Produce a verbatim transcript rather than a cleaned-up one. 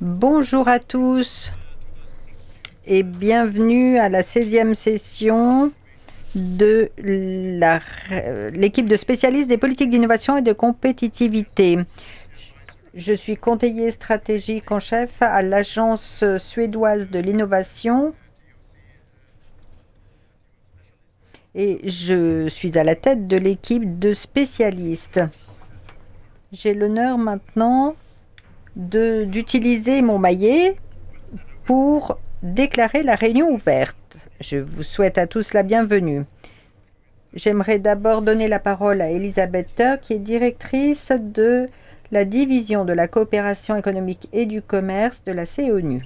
Bonjour à tous et bienvenue à la seizième session de la- l'équipe de spécialistes des politiques d'innovation et de compétitivité. Je suis conseiller stratégique en chef à l'Agence suédoise de l'innovation et je suis à la tête de l'équipe de spécialistes. J'ai l'honneur maintenant de- d'utiliser mon maillet pour déclarer la réunion ouverte. Je vous souhaite à tous la bienvenue. J'aimerais d'abord donner la parole à Elisabeth Turk, qui est directrice de la division de la coopération économique et du commerce de la C O N U.